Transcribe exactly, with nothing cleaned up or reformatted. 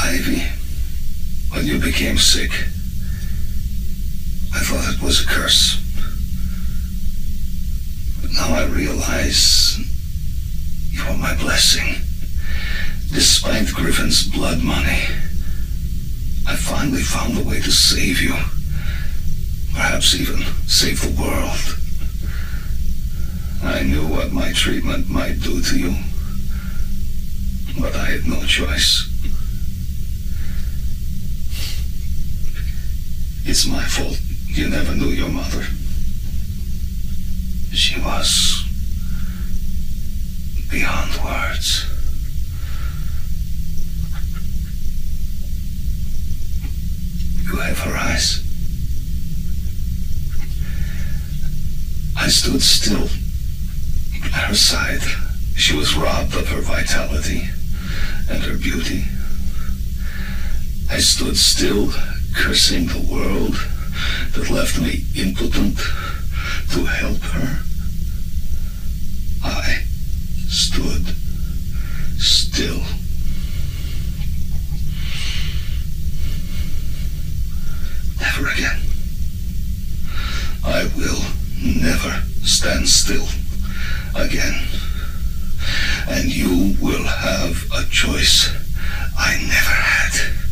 Ivy, when you became sick, I thought it was a curse. But now I realize you are my blessing. Despite Griffin's blood money, I finally found a way to save you. Perhaps even save the world. I knew what my treatment might do to you, but I had no choice. It's my fault you never knew your mother. She was beyond words. You have her eyes. I stood still at her side. She was robbed of her vitality and her beauty. I stood still, cursing the world that left me impotent to help her. I stood still. Never again. I will never stand still again. And you will have a choice I never had.